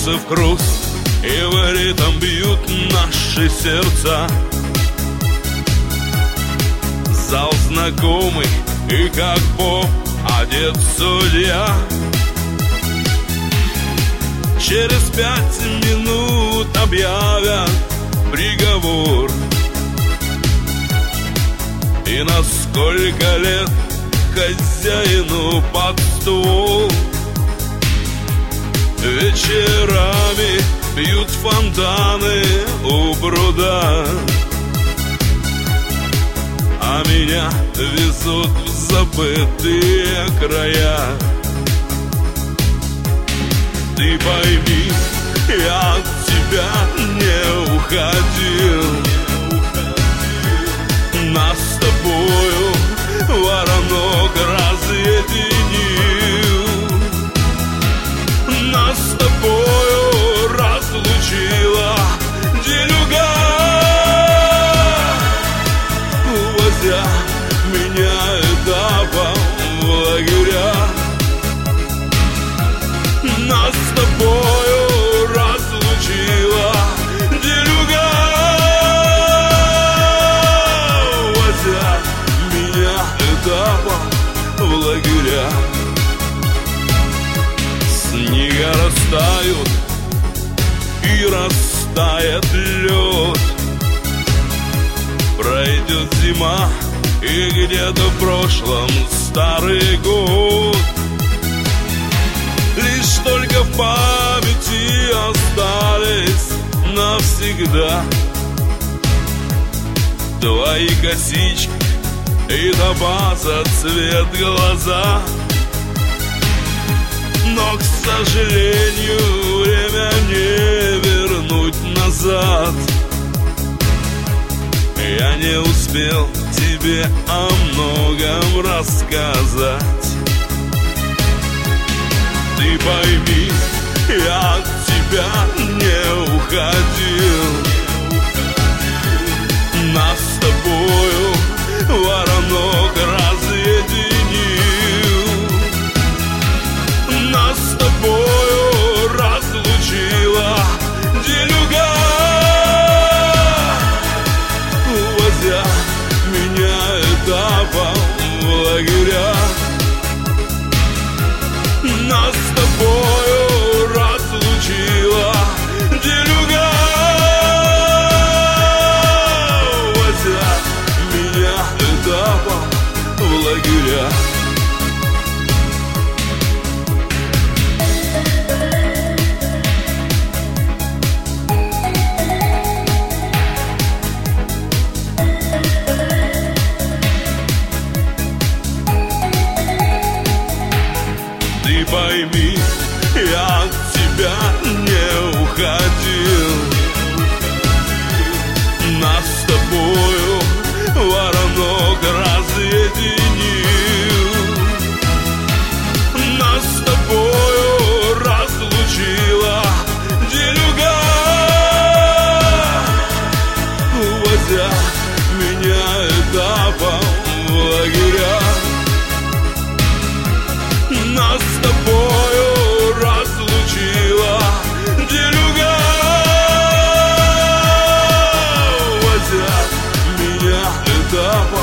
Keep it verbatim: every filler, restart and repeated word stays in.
сердце в хруст, и в ритм бьют наши сердца. Зал знакомый, и как поп одет судья. Через пять минут объявят приговор. И на сколько лет хозяину под ствол. Вечерами бьют фонтаны у пруда, а меня везут в забытые края. Ты пойми, я от тебя не уходил. Нас с тобою воронок разъединил. Нас с тобою разлучила делюга, увозя меня этапом в лагеря. Нас с тобою разлучила делюга, увозя меня этапом в лагеря. Снега растают и растает лед. Пройдет зима и где-то в прошлом старый год. Лишь только в памяти остались навсегда твои косички и топаза цвет глаза. Но, к сожалению, время не вернуть назад. Я не успел тебе о многом рассказать. Ты пойми, я от тебя не уходил. Нас с тобою воронок разъединил. Нас с тобою разлучила делюга, увозя меня этапом в лагеря. Нас с тобою разлучила делюга, увозя меня этапом в лагеря. Ты пойми, я от тебя не уходил. Нас с тобою воронок разъединил. Нас с тобою разлучила делюга, увозя меня этапом в лагеря. Нас с тобою разлучила делюга, увозя меня этапом